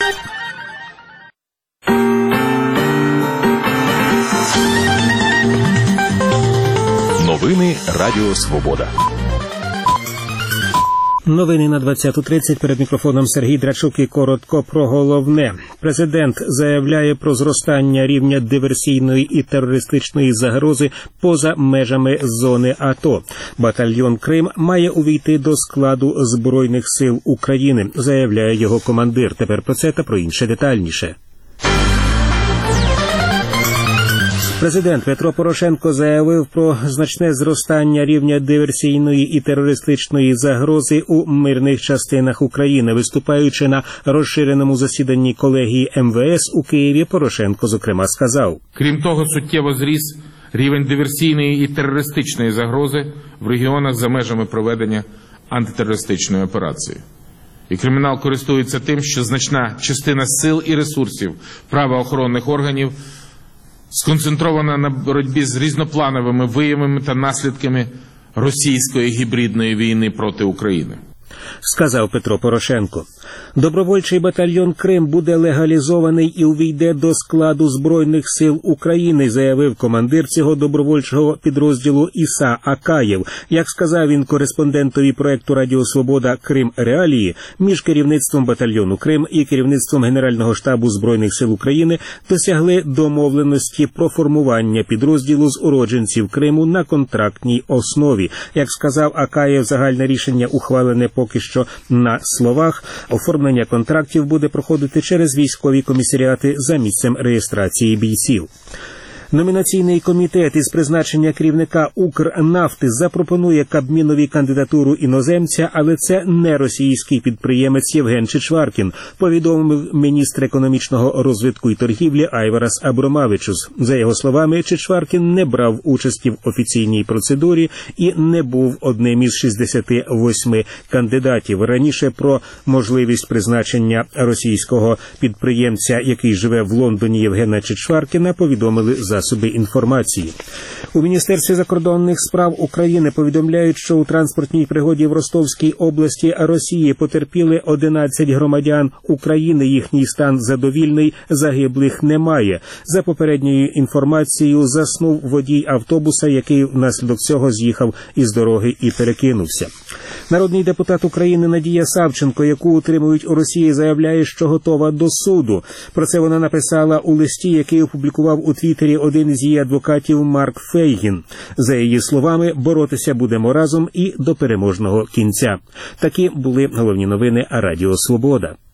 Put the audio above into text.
Новини Радіо Свобода. Новини на 20:30. Перед мікрофоном Сергій Драчук і коротко про головне. Президент заявляє про зростання рівня диверсійної і терористичної загрози поза межами зони АТО. Батальйон Крим має увійти до складу Збройних сил України, заявляє його командир. Тепер про це та про інше детальніше. Президент Петро Порошенко заявив про значне зростання рівня диверсійної і терористичної загрози у мирних частинах України. Виступаючи на розширеному засіданні колегії МВС у Києві, Порошенко, зокрема, сказав: «Крім того, суттєво зріс рівень диверсійної і терористичної загрози в регіонах за межами проведення антитерористичної операції. І кримінал користується тим, що значна частина сил і ресурсів правоохоронних органів сконцентрована на боротьбі з різноплановими виявами та наслідками російської гібридної війни проти України», сказав Петро Порошенко. Добровольчий батальйон Крим буде легалізований і увійде до складу Збройних сил України, заявив командир цього добровольчого підрозділу Іса Акаєв. Як сказав він кореспондентові проекту Радіо Свобода «Крим Реалії», між керівництвом батальйону Крим і керівництвом Генерального штабу Збройних сил України досягли домовленості про формування підрозділу з уродженців Криму на контрактній основі. Як сказав Акаєв, загальне рішення ухвалене поки що на словах. Оформлення контрактів буде проходити через військові комісаріати за місцем реєстрації бійців. Номінаційний комітет із призначення керівника «Укрнафти» запропонує Кабмінові кандидатуру іноземця, але це не російський підприємець Євген Чичваркін, повідомив міністр економічного розвитку і торгівлі Айварас Абромавичус. За його словами, Чичваркін не брав участі в офіційній процедурі і не був одним із 68 кандидатів. Раніше про можливість призначення російського підприємця, який живе в Лондоні, Євгена Чичваркіна, повідомили засоби інформації. У Міністерстві закордонних справ України повідомляють, що у транспортній пригоді в Ростовській області Росії потерпіли 11 громадян України. Їхній стан задовільний, загиблих немає. За попередньою інформацією, заснув водій автобуса, який внаслідок цього з'їхав із дороги і перекинувся. Народний депутат України Надія Савченко, яку утримують у Росії, заявляє, що готова до суду. Про це вона написала у листі, який опублікував у Твіттері один із її адвокатів Марк Фейгін. За її словами, боротися будемо разом і до переможного кінця. Такі були головні новини Радіо Свобода.